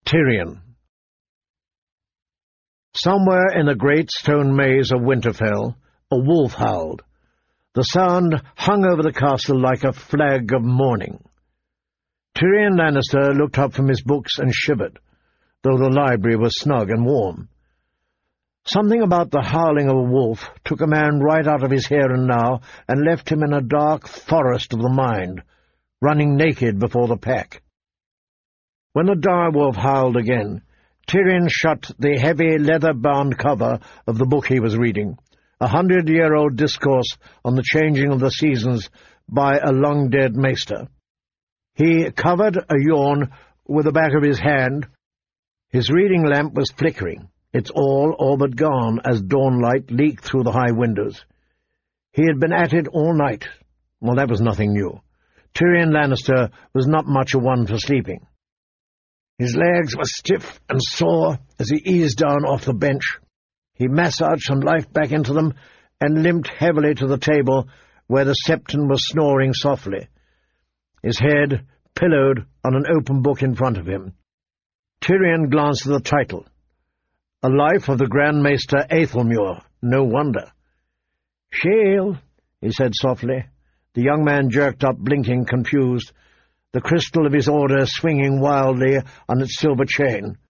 Tyrion. Somewhere in the great stone maze of Winterfell, a wolf howled. The sound hung over the castle like a flag of mourning. Tyrion Lannister looked up from his books and shivered, though the library was snug and warm. Something about the howling of a wolf took a man right out of his here and now and left him in a dark forest of the mind, running naked before the pack. When the direwolf howled again, Tyrion shut the heavy leather-bound cover of the book he was reading, 100-year-old discourse on the changing of the seasons by a long-dead maester. He covered a yawn with the back of his hand. His reading lamp was flickering, its all but gone as dawnlight leaked through the high windows. He had been at it all night. Well, that was nothing new. Tyrion Lannister was not much a one for sleeping. His legs were stiff and sore as he eased down off the bench. He massaged some life back into them and limped heavily to the table where the Septon was snoring softly, his head pillowed on an open book in front of him. Tyrion glanced at the title. A Life of the Grand Maester Aethelmuir. No wonder. "Shale," he said softly. The young man jerked up, blinking, confused, the crystal of his order swinging wildly on its silver chain.